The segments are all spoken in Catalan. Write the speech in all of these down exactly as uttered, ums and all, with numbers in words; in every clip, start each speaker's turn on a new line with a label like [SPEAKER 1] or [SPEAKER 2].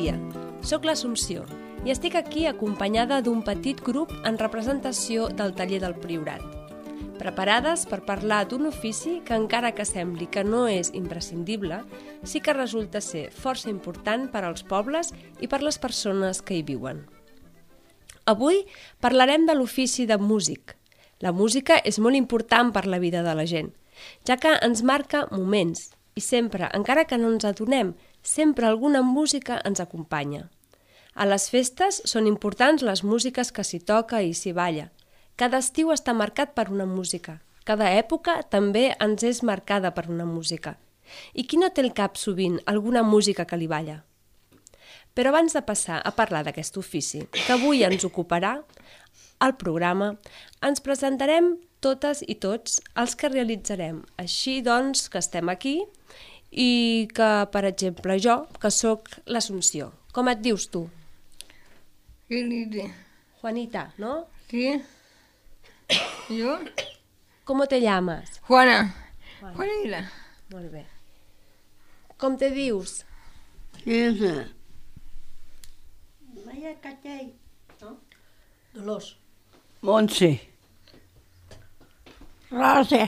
[SPEAKER 1] dia, soc l'Assumpció i estic aquí acompanyada d'un petit grup en representació del taller del Priorat, preparades per parlar d'un ofici que, encara que sembli que no és imprescindible, sí que resulta ser força important per als pobles i per les persones que hi viuen. Avui parlarem de l'ofici de músic. La música és molt important per la vida de la gent, ja que ens marca moments i sempre, encara que no ens adonem, sempre alguna música ens acompanya. A les festes són importants les músiques que s'hi toca i s'hi balla. Cada estiu està marcat per una música. Cada època també ens és marcada per una música. I qui no té al cap sovint alguna música que li balla? Però abans de passar a parlar d'aquest ofici, que avui ens ocuparà al programa, ens presentarem totes i tots els que realitzarem. Així doncs que estem aquí i que, per exemple, jo, que sóc l'Assumpció. Com et dius tu?
[SPEAKER 2] Juanita.
[SPEAKER 1] Juanita, ¿no?
[SPEAKER 2] Sí. ¿Yo?
[SPEAKER 1] ¿Cómo te llamas?
[SPEAKER 2] Juana.
[SPEAKER 1] Juana.
[SPEAKER 2] Juanita.
[SPEAKER 1] Molt bé. Com te dius?
[SPEAKER 2] Ilse.
[SPEAKER 3] Maria Catell. No? Dolors.
[SPEAKER 2] Montse.
[SPEAKER 3] Rosa.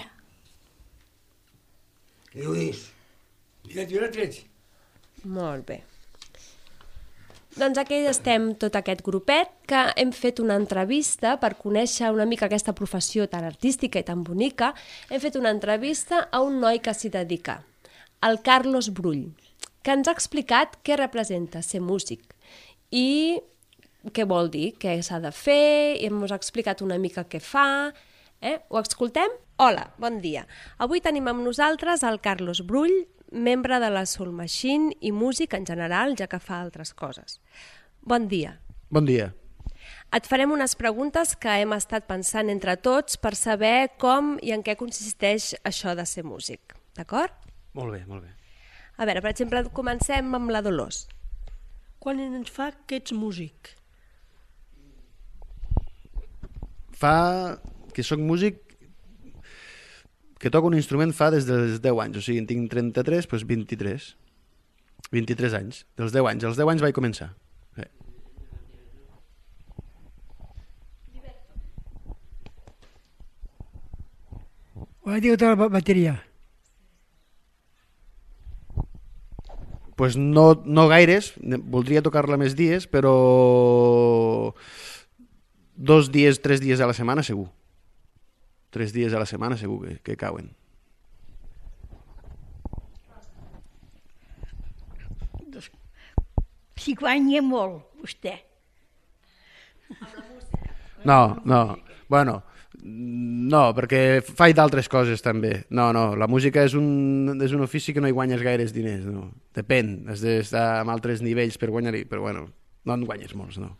[SPEAKER 4] Lluís. I jo la trets.
[SPEAKER 1] Molt bé. Doncs aquí estem tot aquest grupet que hem fet una entrevista per conèixer una mica aquesta professió tan artística i tan bonica. Hem fet una entrevista a un noi que s'hi dedica, el Carlos Brull, que ens ha explicat què representa ser músic i què vol dir, què s'ha de fer, i ens ha explicat una mica què fa. Eh? Ho escoltem? Hola, bon dia. Avui tenim amb nosaltres el Carlos Brull, membre de la Soul Machine i músic en general, ja que fa altres coses. Bon dia.
[SPEAKER 5] Bon dia.
[SPEAKER 1] Et farem unes preguntes que hem estat pensant entre tots per saber com i en què consisteix això de ser músic. D'acord?
[SPEAKER 5] Molt bé, molt bé.
[SPEAKER 1] A veure, per exemple, comencem amb la Dolors.
[SPEAKER 3] Quan ens fa que ets músic?
[SPEAKER 5] Fa que sóc músic, que toco un instrument fa des dels deu anys, o sigui, en tinc trenta-tres, doncs vint-i-tres. vint-i-tres anys, dels deu anys. Els deu anys vaig començar. Sí.
[SPEAKER 6] Quan diu la bateria?
[SPEAKER 5] Pues no, no gaires, voldria tocar-la més dies, però dos dies, tres dies a la setmana segur. Tres dies a la setmana segur que, que cauen.
[SPEAKER 3] Si guanya molt, vostè.
[SPEAKER 5] No, no, bueno, no, perquè faig d'altres coses també. No, no, la música és un, és un ofici que no hi guanyes gaires diners, no. Depèn, has d'estar amb altres nivells per guanyar-hi, però bueno, no en guanyes molts, no.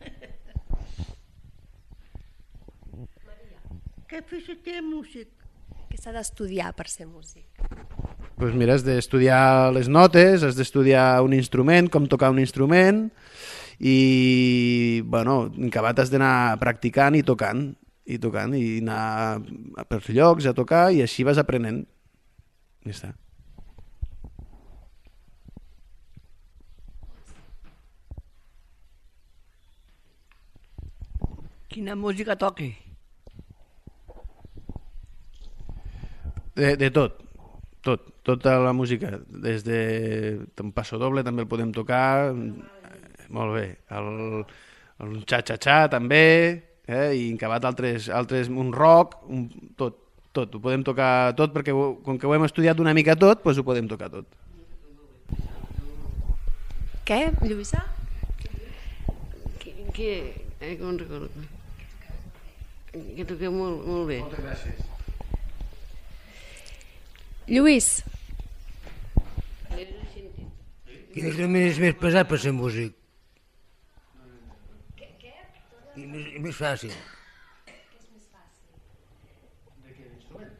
[SPEAKER 3] Què fes ser músic?
[SPEAKER 1] Què s'ha d'estudiar per ser músic?
[SPEAKER 5] Doncs pues mira, has d'estudiar les notes, has d'estudiar un instrument, com tocar un instrument, i, bueno, en acabat has d'anar practicant i tocant, i tocant, i anar per llocs a tocar, i així vas aprenent. Ja està.
[SPEAKER 6] Quina música toqui?
[SPEAKER 5] De, de tot, tot, tota la música, des de un passo doble també el podem tocar, molt bé, el, el xa-xa-xa també, eh? I acabat altres, altres, un rock, un, tot, tot, ho podem tocar tot, perquè com que ho hem estudiat una mica tot, doncs ho podem tocar tot.
[SPEAKER 1] Què, Lluïsa?
[SPEAKER 2] Que, que, eh, com recordo? Que toqueu molt, molt bé.
[SPEAKER 5] Moltes gràcies.
[SPEAKER 1] Lluís.
[SPEAKER 4] Quin instrument és més pesat per ser músic?
[SPEAKER 1] Què? Què?
[SPEAKER 4] I més, i més fàcil.
[SPEAKER 1] Què és més fàcil?
[SPEAKER 5] De què instrument?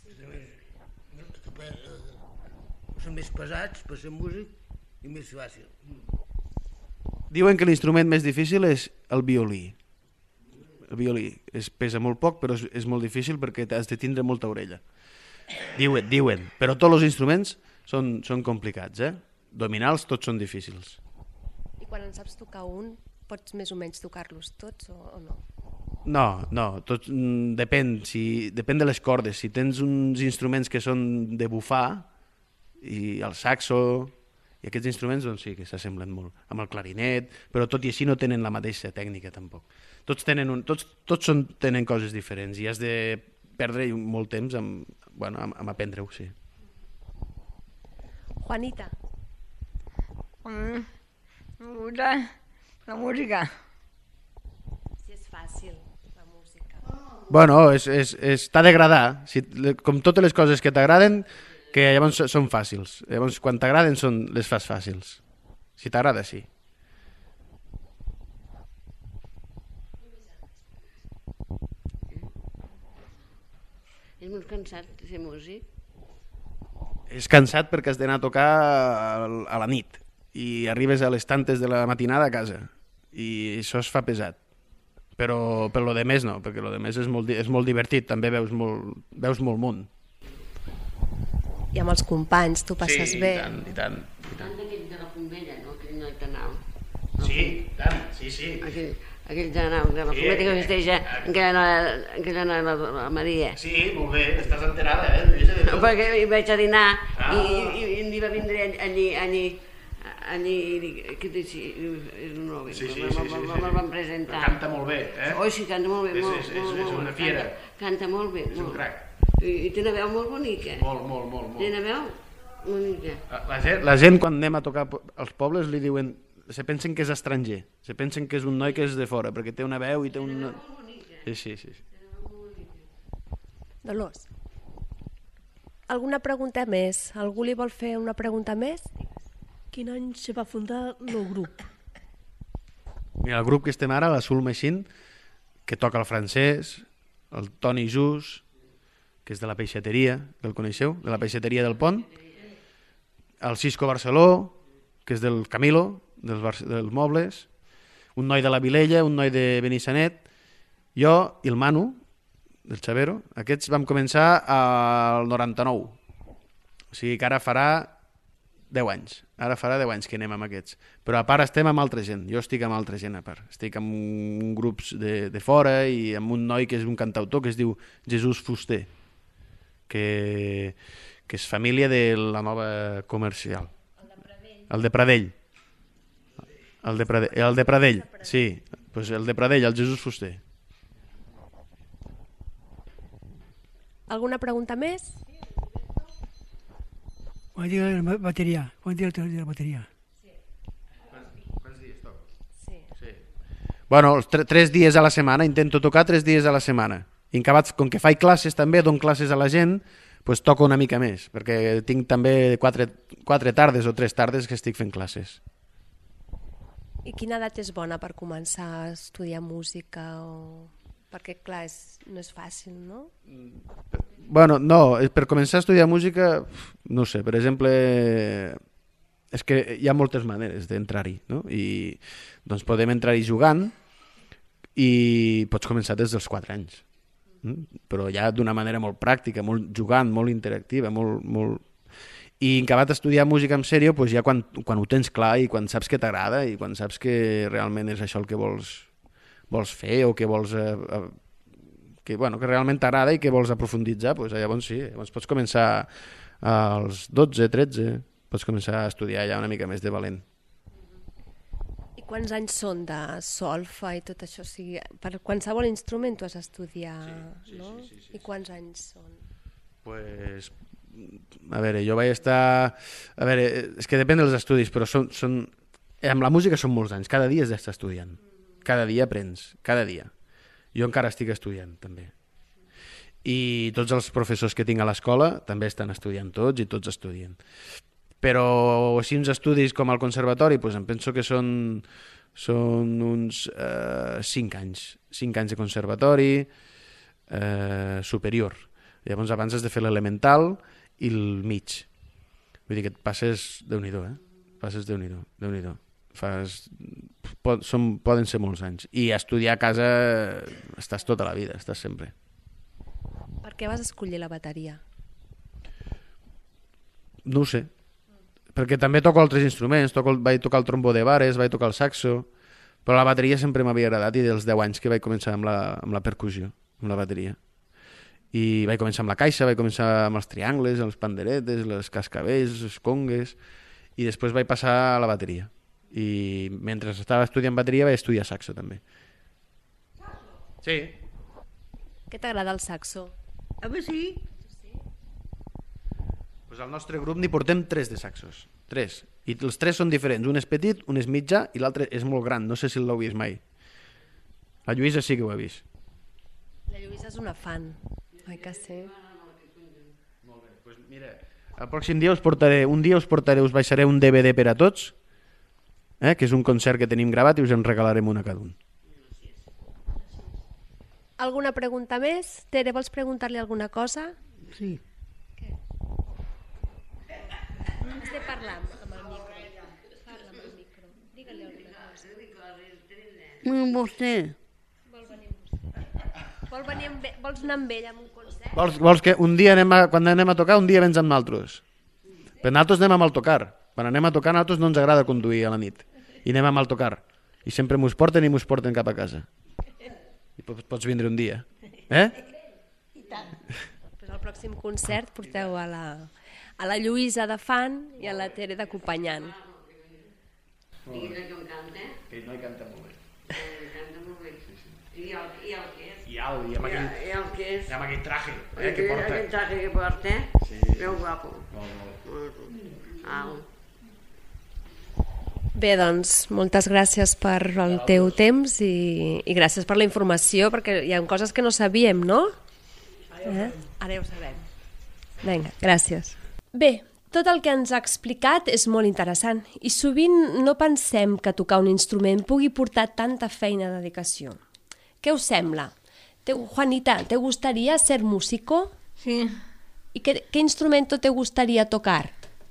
[SPEAKER 4] Són més pesats per ser músic i més fàcil.
[SPEAKER 5] Diuen que l'instrument més difícil és el violí. El violí es pesa molt poc, però és, és molt difícil perquè has de tindre molta orella. Diuen, diuen, però tots els instruments són, són complicats, eh? Dominals tots són difícils.
[SPEAKER 1] I quan en saps tocar un, pots més o menys tocar-los tots o, o no?
[SPEAKER 5] No, no, tot, mm, depèn, si, depèn de les cordes. Si tens uns instruments que són de bufar, i el saxo, i aquests instruments doncs sí que s'assemblen molt amb el clarinet, però tot i així no tenen la mateixa tècnica tampoc. Tots tenen, un, tots, tots són, tenen coses diferents i has de perdre molt temps amb, bueno, amb, amb aprendre-ho, sí.
[SPEAKER 1] Juanita.
[SPEAKER 6] Mm, la, la música.
[SPEAKER 1] Si és fàcil, la música.
[SPEAKER 5] Bueno, és, és, és, t'ha d'agradar. Si, com totes les coses que t'agraden, que llavors són fàcils. Llavors, quan t'agraden, són, les fas fàcils. Si t'agrada, sí.
[SPEAKER 2] És molt cansat ser músic.
[SPEAKER 5] És cansat perquè has d'anar a tocar a la nit i arribes a les tantes de la matinada a casa i això es fa pesat. Però per lo de més no, perquè lo de més és molt, és molt divertit, també veus molt, veus molt món.
[SPEAKER 1] I amb els companys, tu passes
[SPEAKER 5] sí,
[SPEAKER 1] bé.
[SPEAKER 5] Sí, i tant, i tant. I tant.
[SPEAKER 2] Tant d'aquell de la Pombella, no? Aquell noi tan alt.
[SPEAKER 5] Sí, tant, sí, sí.
[SPEAKER 2] Aquell, aquell de la, de la
[SPEAKER 5] Sí,
[SPEAKER 2] Pombella que vesteix
[SPEAKER 5] eh,
[SPEAKER 2] aquella noia, aquella noia, la, la Maria.
[SPEAKER 5] Sí, molt bé, estàs enterada, eh, Lluïsa?
[SPEAKER 2] No, perquè hi vaig a dinar
[SPEAKER 5] Ah.
[SPEAKER 2] i, i, i hi va vindre allí, allí, allí, que dic, sí, és un noi,
[SPEAKER 5] Sí, sí,
[SPEAKER 2] me'l
[SPEAKER 5] sí, sí, sí.
[SPEAKER 2] van presentar.
[SPEAKER 5] Canta molt bé, eh?
[SPEAKER 2] Oi, sí, canta molt bé,
[SPEAKER 5] És-
[SPEAKER 2] molt,
[SPEAKER 5] és-
[SPEAKER 2] molt,
[SPEAKER 5] és- és
[SPEAKER 2] molt,
[SPEAKER 5] una fiera.
[SPEAKER 2] Canta, canta molt bé,
[SPEAKER 5] És un
[SPEAKER 2] molt.
[SPEAKER 5] crac.
[SPEAKER 2] I, i té una veu molt bonica.
[SPEAKER 5] Molt, molt, molt,
[SPEAKER 2] Té
[SPEAKER 5] molt.
[SPEAKER 2] una veu bonica.
[SPEAKER 5] La gent, la gent quan anem a tocar als pobles li diuen, se pensen que és estranger, se pensen que és un noi que és de fora, perquè té una veu i té un... Sí, sí, sí.
[SPEAKER 1] Dolors. Alguna pregunta més? Algú li vol fer una pregunta més?
[SPEAKER 3] Quin any se va fundar el grup?
[SPEAKER 5] Mira, el grup que estem ara, la Soul Machine, que toca el francès, el Toni Jus, que és de la peixateria, que el coneixeu, de la peixateria del Pont, el Cisco Barceló, que és del Camilo, dels, Bar dels mobles, un noi de la Vilella, un noi de Benissanet, jo i el Manu, del Xavero. Aquests vam començar al noranta-nou, o sigui que ara farà deu anys, ara farà deu anys que anem amb aquests, però a part estem amb altra gent, jo estic amb altra gent a part, estic amb un grups de, de fora i amb un noi que és un cantautor que es diu Jesús Fuster, que, que és família de la nova comercial. El de Pradell. El de Pradell, el de Pradell, sí, pues el de Pradell, el Jesús Fuster.
[SPEAKER 1] Alguna pregunta més?
[SPEAKER 6] Quan diu la bateria? Quan diu la bateria?
[SPEAKER 5] Quants dies toca?
[SPEAKER 1] Sí.
[SPEAKER 5] Sí. Bueno, els tre tres dies a la setmana, intento tocar tres dies a la setmana. I acabat, com que faig classes també, dono classes a la gent, pues toco una mica més, perquè tinc també quatre, quatre tardes o tres tardes que estic fent classes.
[SPEAKER 1] I quina edat és bona per començar a estudiar música? O... Perquè, clar, és, no és fàcil, no?
[SPEAKER 5] Bueno, no, per començar a estudiar música, no sé, per exemple, és que hi ha moltes maneres d'entrar-hi, no? I doncs podem entrar-hi jugant i pots començar des dels quatre anys, mm? Però ja d'una manera molt pràctica, molt jugant, molt interactiva, molt... molt... I acabat d'estudiar música en sèrio, doncs ja quan, quan ho tens clar i quan saps que t'agrada i quan saps que realment és això el que vols, vols fer o que vols... Eh, eh, que, bueno, que realment t'agrada i que vols aprofunditzar, doncs llavors sí, llavors pots començar als dotze, tretze, pots començar a estudiar ja una mica més de valent.
[SPEAKER 1] I quants anys són de solfa i tot això? O sigui, per qualsevol instrument tu has d'estudiar,
[SPEAKER 5] Sí, sí,
[SPEAKER 1] no?
[SPEAKER 5] sí, sí, sí,
[SPEAKER 1] I quants anys són?
[SPEAKER 5] Pues, a veure, jo vaig estar... A veure, és que depèn dels estudis, però són, són... amb la música són molts anys, cada dia has d'estar estudiant. Cada dia aprens, cada dia. Jo encara estic estudiant, també. I tots els professors que tinc a l'escola també estan estudiant tots i tots estudien. Però així uns estudis com al conservatori, doncs em penso que són, són uns eh, cinc anys. Cinc anys de conservatori eh, superior. Llavors abans has de fer l'elemental i el mig. Vull dir que et passes Déu-n'hi-do, eh? Passes Déu-n'hi-do, Déu-n'hi-do. Fas... Pod, són, poden ser molts anys. I estudiar a casa estàs tota la vida, estàs sempre.
[SPEAKER 1] Per què vas escollir la bateria?
[SPEAKER 5] No ho sé, perquè també toco altres instruments, toco, vaig tocar el trombó de bares, vaig tocar el saxo, però la bateria sempre m'havia agradat i dels deu anys que vaig començar amb la, amb la percussió, amb la bateria. I vaig començar amb la caixa, vaig començar amb els triangles, els panderetes, les cascavells, les congues, i després vaig passar a la bateria. I mentre estava estudiant bateria vaig estudiar saxo també. Sí.
[SPEAKER 1] Què t'agrada el saxo?
[SPEAKER 3] A veure sí.
[SPEAKER 5] Pues al nostre grup n'hi portem tres de saxos. Tres. I els tres són diferents. Un és petit, un és mitjà i l'altre és molt gran. No sé si l'heu vist mai. La Lluïsa sí que ho ha vist.
[SPEAKER 1] La Lluïsa és una fan. Ai que sí.
[SPEAKER 5] Molt bé. Pues mira, el pròxim dia us portaré, un dia us portaré, us baixaré un D V D per a tots, eh, que és un concert que tenim gravat i us en regalarem una cada un.
[SPEAKER 1] Alguna pregunta més? Tere, vols preguntar-li alguna cosa?
[SPEAKER 3] Sí.
[SPEAKER 1] Estem parlant amb el micro. Parla amb el micro. Digue-li alguna cosa.
[SPEAKER 3] Mm, vostè.
[SPEAKER 1] Vol venir amb vostè. Vol venir amb, vols anar amb ell a un concert?
[SPEAKER 5] Vols, vols que un dia anem a, quan anem a tocar, un dia vens amb nosaltres? Però nosaltres anem amb el tocar. Quan anem a tocar, a nosaltres no ens agrada conduir a la nit. I anem amb el tocar. I sempre mos porten i mos porten cap a casa. I pots, pots vindre un dia. Eh?
[SPEAKER 1] I tant. Pues al pròxim concert porteu a la, a la Lluïsa de fan i a la Tere d'acompanyant.
[SPEAKER 2] Digues que em canta.
[SPEAKER 5] Que no hi canta molt bé.
[SPEAKER 2] Eh, canta molt bé. I el, i el que és.
[SPEAKER 5] I alt, i amb
[SPEAKER 2] I,
[SPEAKER 5] aquell,
[SPEAKER 2] i el que és.
[SPEAKER 5] i amb aquell traje eh,
[SPEAKER 2] Eh,
[SPEAKER 5] que porta.
[SPEAKER 2] Aquell traje que porta.
[SPEAKER 5] Sí.
[SPEAKER 2] Veu guapo.
[SPEAKER 5] Molt, molt.
[SPEAKER 2] Alt.
[SPEAKER 1] Bé, doncs, moltes gràcies per el teu temps i, i gràcies per la informació, perquè hi ha coses que no sabíem, no? Eh? Ara ja ho sabem. Vinga, gràcies. Bé, tot el que ens ha explicat és molt interessant i sovint no pensem que tocar un instrument pugui portar tanta feina de dedicació. Què us sembla? Te, Juanita, ¿te gustaría ser músico?
[SPEAKER 6] Sí,
[SPEAKER 1] ¿Y qué, qué instrumento te gustaría tocar?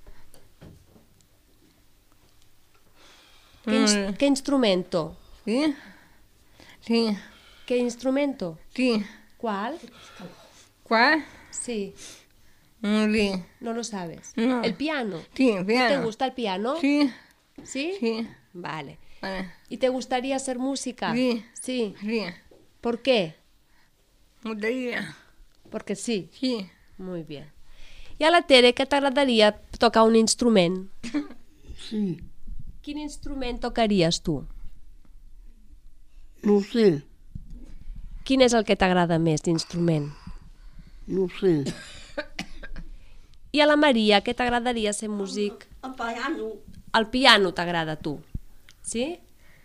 [SPEAKER 1] ¿Qué, ins-
[SPEAKER 6] Mm.
[SPEAKER 1] ¿Qué instrumento?
[SPEAKER 6] sí, sí,
[SPEAKER 1] ¿Qué instrumento?
[SPEAKER 6] sí.
[SPEAKER 1] ¿Cuál?
[SPEAKER 6] ¿Cuál?
[SPEAKER 1] Sí,
[SPEAKER 6] Mm, sí,
[SPEAKER 1] no lo sabes.
[SPEAKER 6] No.
[SPEAKER 1] ¿El piano?
[SPEAKER 6] sí,
[SPEAKER 1] ¿Te
[SPEAKER 6] piano.
[SPEAKER 1] gusta el piano?
[SPEAKER 6] Sí,
[SPEAKER 1] ¿Sí?
[SPEAKER 6] sí,
[SPEAKER 1] Vale.
[SPEAKER 6] vale,
[SPEAKER 1] ¿Y te gustaría hacer música?
[SPEAKER 6] Sí.
[SPEAKER 1] Sí.
[SPEAKER 6] sí.
[SPEAKER 1] ¿Por qué?
[SPEAKER 6] Mudaria.
[SPEAKER 1] Porque sí.
[SPEAKER 6] Sí,
[SPEAKER 1] Muy bien. I a la Tere, què t'agradaria tocar un instrument?
[SPEAKER 3] Sí.
[SPEAKER 1] Quin instrument tocaries tu?
[SPEAKER 3] No ho sé.
[SPEAKER 1] Quin és el que t'agrada més d'instrument?
[SPEAKER 3] No ho sé.
[SPEAKER 1] I a la Maria, què t'agradaria ser músic?
[SPEAKER 3] El piano.
[SPEAKER 1] El piano t'agrada a tu, sí?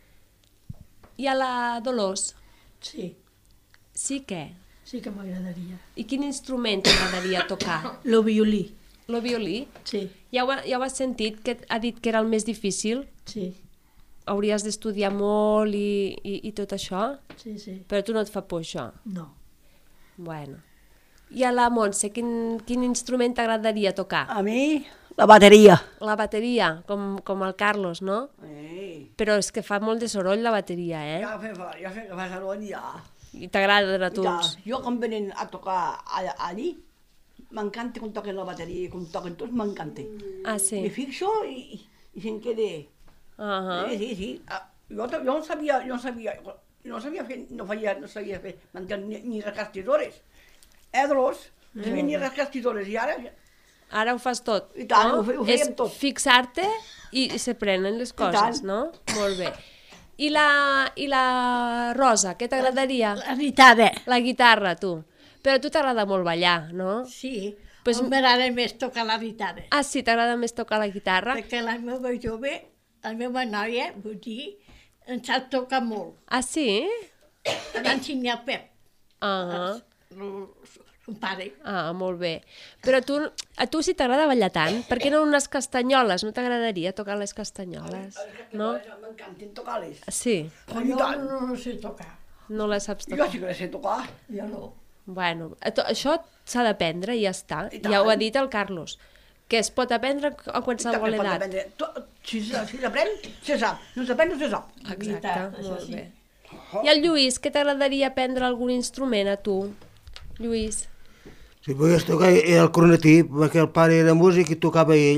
[SPEAKER 1] I a la Dolors?
[SPEAKER 3] Sí.
[SPEAKER 1] Sí què?
[SPEAKER 3] Sí que m'agradaria.
[SPEAKER 1] I quin instrument t'agradaria tocar?
[SPEAKER 3] El violí.
[SPEAKER 1] El violí?
[SPEAKER 3] Sí.
[SPEAKER 1] Ja ho, ja ho has sentit, que ha dit que era el més difícil?
[SPEAKER 3] Sí.
[SPEAKER 1] Hauries d'estudiar molt i, i, i tot això?
[SPEAKER 3] Sí, sí.
[SPEAKER 1] Però a tu no et fa por això?
[SPEAKER 3] No.
[SPEAKER 1] Bueno. I a la Montse, quin, quin instrument t'agradaria tocar?
[SPEAKER 3] A mi, la bateria.
[SPEAKER 1] La bateria, com, com el Carlos, no?
[SPEAKER 3] Ei.
[SPEAKER 1] Però és que fa molt de soroll la bateria, eh?
[SPEAKER 3] Ja fe, ja fe que fa soroll, ja.
[SPEAKER 1] I t'agraden a tu?
[SPEAKER 3] Ja, jo quan venen a tocar allà, allí, m'encanta quan toquen la bateria, quan toquen tots, m'encanta.
[SPEAKER 1] Ah, sí?
[SPEAKER 3] Me fixo i, i se'n queda...
[SPEAKER 1] Uh
[SPEAKER 3] Sí, sí, sí. Ah, jo, jo no sabia, jo no sabia, no sabia fer, no feia, no sabia fer, mantenir ni, ni rascastidores. Eh, Dolors? No sabia ni rascastidores i ara...
[SPEAKER 1] Ara ho fas tot,
[SPEAKER 3] I tant,
[SPEAKER 1] no?
[SPEAKER 3] ho fe- ho fèiem
[SPEAKER 1] És
[SPEAKER 3] tot.
[SPEAKER 1] fixar-te i, i s'aprenen les coses,
[SPEAKER 3] tant.
[SPEAKER 1] no? Molt bé. I la, I la Rosa, què t'agradaria?
[SPEAKER 7] La guitarra.
[SPEAKER 1] La guitarra, tu. Però a tu t'agrada molt ballar, no?
[SPEAKER 7] Sí,
[SPEAKER 1] Pues-
[SPEAKER 7] pues, m'agrada més tocar la guitarra.
[SPEAKER 1] Ah, sí, t'agrada més tocar la guitarra?
[SPEAKER 7] Perquè la meva jove, la meva noia, vull dir, en sap tocar molt.
[SPEAKER 1] Ah, sí?
[SPEAKER 7] Em va ensenyar el Pep,
[SPEAKER 1] Ah,
[SPEAKER 7] el, son pare.
[SPEAKER 1] ah, molt bé. Però a tu, a tu si t'agrada ballar tant, per què no unes castanyoles? No t'agradaria tocar les castanyoles? No?
[SPEAKER 3] M'encanten tocar-les.
[SPEAKER 1] Sí,
[SPEAKER 3] Oh,
[SPEAKER 7] Jo
[SPEAKER 3] i tant.
[SPEAKER 7] no, no sé tocar.
[SPEAKER 1] no les saps
[SPEAKER 3] Jo
[SPEAKER 1] tocar.
[SPEAKER 3] sí que les sé tocar.
[SPEAKER 7] Jo no.
[SPEAKER 1] Bueno, a to- això s'ha d'aprendre i ja està.
[SPEAKER 3] I
[SPEAKER 1] Ja ho ha
[SPEAKER 3] tant.
[SPEAKER 1] dit el Carlos, que es pot aprendre a qualsevol
[SPEAKER 3] També pot
[SPEAKER 1] edat.
[SPEAKER 3] aprendre. To- Si se- si s'aprèn, se sap. No s'aprèn, no se sap.
[SPEAKER 1] Exacte,
[SPEAKER 7] Veritat, això
[SPEAKER 1] molt
[SPEAKER 7] sí.
[SPEAKER 1] bé. I el Lluís, què t'agradaria aprendre algun instrument a tu? Lluís?
[SPEAKER 4] Si pogués tocar era el cornetí, perquè el pare era músic i tocava ell,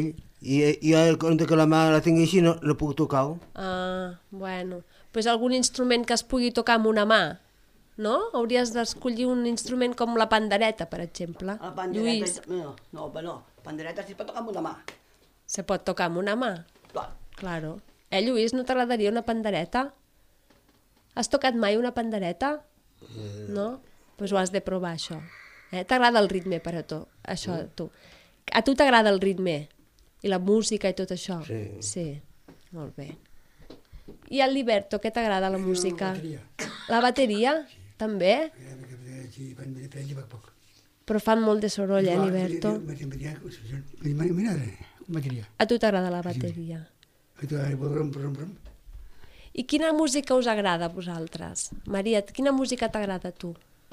[SPEAKER 4] I, i jo, com que la mà la tinc així, no, no puc tocar-ho.
[SPEAKER 1] Ah, bueno. Pues algun instrument que es pugui tocar amb una mà, no? Hauries d'escollir un instrument com la pandereta, per exemple.
[SPEAKER 3] La pandereta...
[SPEAKER 1] Lluís,
[SPEAKER 3] No, no, no. Pandereta sí pot tocar amb una mà.
[SPEAKER 1] se pot tocar amb una mà?
[SPEAKER 3] Clar.
[SPEAKER 1] Claro. Eh, Lluís, no t'agradaria una pandereta? Has tocat mai una pandereta? No? Doncs pues ho has de provar, això. Eh? T'agrada el ritme, per a tu? Això, a tu. A tu t'agrada el ritme? I la música i tot això?
[SPEAKER 4] Sí.
[SPEAKER 1] Sí, molt bé. I a l'Iberto, què t'agrada la música?
[SPEAKER 8] La bateria.
[SPEAKER 1] La bateria? També?
[SPEAKER 8] Sí, van de prendre poc poc.
[SPEAKER 1] Però fan molt de soroll, eh, l'Iberto?
[SPEAKER 8] Bateria, mi madre, bateria.
[SPEAKER 1] A tu t'agrada la bateria?
[SPEAKER 8] Brum, brum, brum.
[SPEAKER 1] I quina música us agrada a vosaltres? Maria, quina música t'agrada a tu?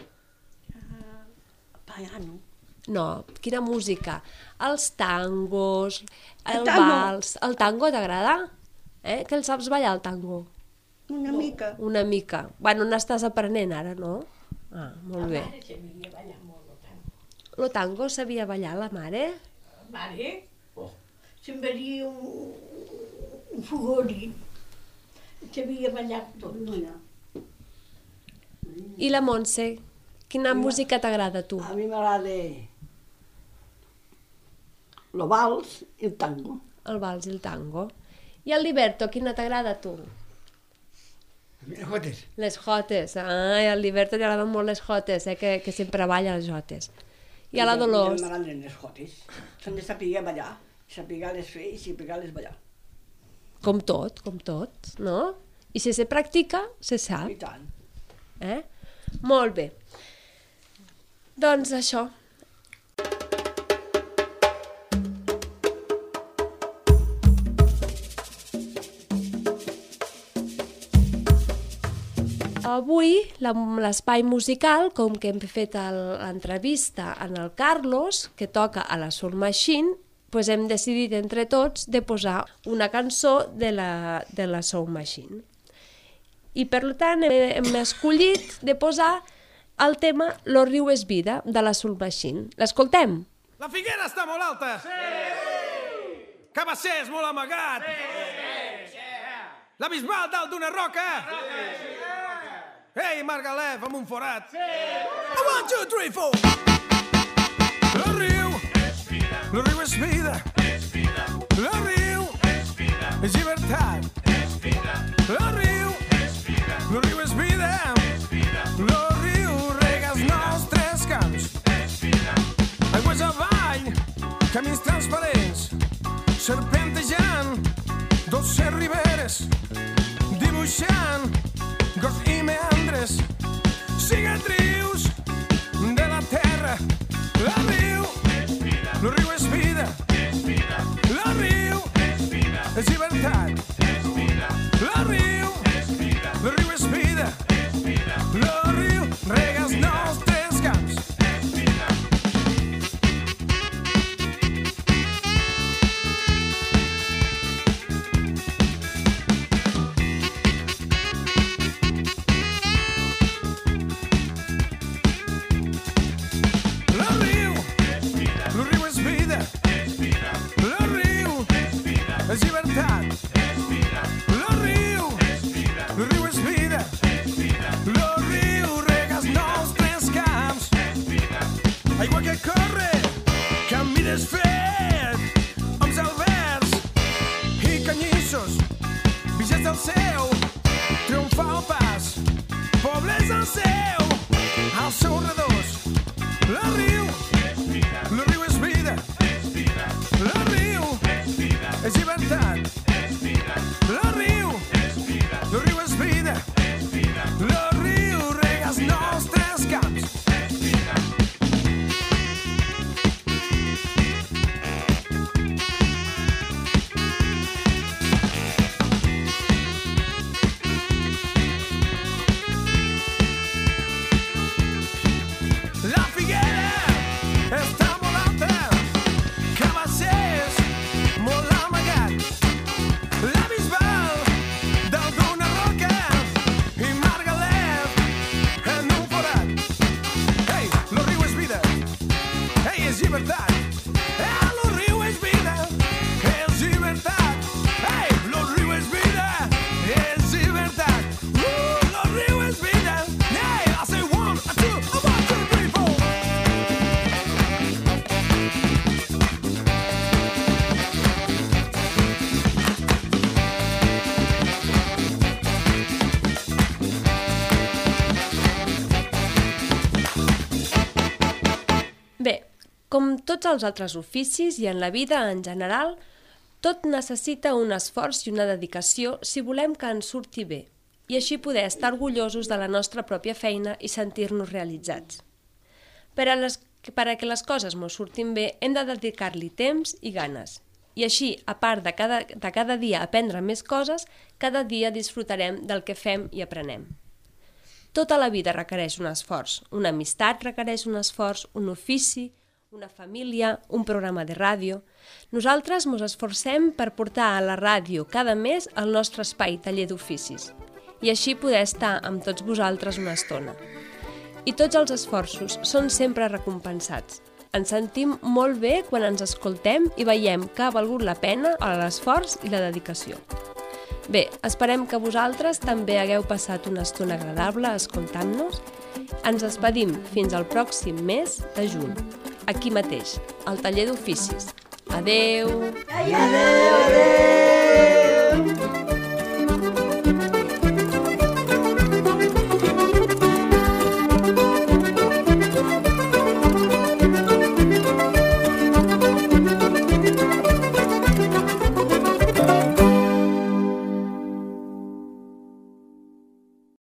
[SPEAKER 3] Piano.
[SPEAKER 1] No, quina música? Els tangos, el,
[SPEAKER 3] El tango.
[SPEAKER 1] vals... El tango t'agrada? Eh? Que el saps ballar, el tango?
[SPEAKER 3] Una mica.
[SPEAKER 1] Una mica. Bueno, n'estàs aprenent ara, no? Ah, molt bé. Lo tango sabia ballar la mare?
[SPEAKER 7] Mare, semblaria un, un fogoni. Sabia ballar tot.
[SPEAKER 1] I la Montse? Quina música t'agrada a tu?
[SPEAKER 3] A mi m'agrada el vals i el tango.
[SPEAKER 1] El vals i el tango. I el Liberto, quina t'agrada a tu?
[SPEAKER 8] Jotes.
[SPEAKER 1] Les jotes. Ai, al Liberto li agraden molt les jotes, eh? que, que sempre balla les jotes. I a la Dolors?
[SPEAKER 3] I m'agraden les jotes. S'han de saber ballar, saber les fer i saber les ballar.
[SPEAKER 1] Com tot, com tot, no? I si se practica, se sap.
[SPEAKER 3] I tant.
[SPEAKER 1] Eh? Molt bé. Doncs això. Avui la- l'espai musical, com que hem fet el- l'entrevista en el Carlos, que toca a la Soul Machine, pues hem decidit entre tots de posar una cançó de la, de la Soul Machine. I per tant hem, hem escollit de posar el tema Lo riu és vida, de la Soul Machine. L'escoltem?
[SPEAKER 9] La Figuera està molt alta! Sí! Cabassers molt amagat! Sí! La Bisbal dalt d'una roca! Sí! Ei, Margalef amb un forat! Sí! One, two, three, four! Lo riu és vida! Lo riu és vida! És vida! Lo riu és vida! És llibertat! És vida! Lo riu és vida! Lo riu és vida! És vida! Lo riu rega els nostres camps! És vida! Aigües avall, camins transparents, serpentejant, dolces riberes, dibuixant gos i meandres, cicatrius de la terra. La riu, lo riu és vida, la riu és llibertat, la riu, lo riu és vida, lo riu rega els nostres camps. És llibertat. Lo riu. Lo riu és vida. Lo riu rega els nostres camps. Aigua que corre, camí desfet, oms alberts i canyissos, vigents del seu, triomfa el pas, pobles al seu, als seus redors. Lo riu. Lo riu és vida. Lo riu és llibertat. Lo riu, lo riu és vida. Lo riu rega els nostres camps. La Figuera està molt alta, Cabassers molt amagat, la Bisbal dalt d'una roca i Margalef en un forat. Ei, lo riu és vida, ei, és llibertat, eh, lo riu és vida, eh,
[SPEAKER 1] Com tots els altres oficis i en la vida en general, tot necessita un esforç i una dedicació si volem que ens surti bé, i així poder estar orgullosos de la nostra pròpia feina i sentir-nos realitzats. Per a, les, per a que les coses mos surtin bé, hem de dedicar-li temps i ganes. I així, a part de cada, de cada dia aprendre més coses, cada dia disfrutarem del que fem i aprenem. Tota la vida requereix un esforç. Una amistat requereix un esforç, un ofici, una família, un programa de ràdio. Nosaltres ens esforcem per portar a la ràdio cada mes el nostre espai taller d'oficis i així poder estar amb tots vosaltres una estona. I tots els esforços són sempre recompensats. Ens sentim molt bé quan ens escoltem i veiem que ha valgut la pena l'esforç i la dedicació. Bé, esperem que vosaltres també hagueu passat una estona agradable escoltant-nos. Ens despedim fins al pròxim mes de juny, aquí mateix, al taller d'oficis. Adeu!
[SPEAKER 3] Adeu, adeu!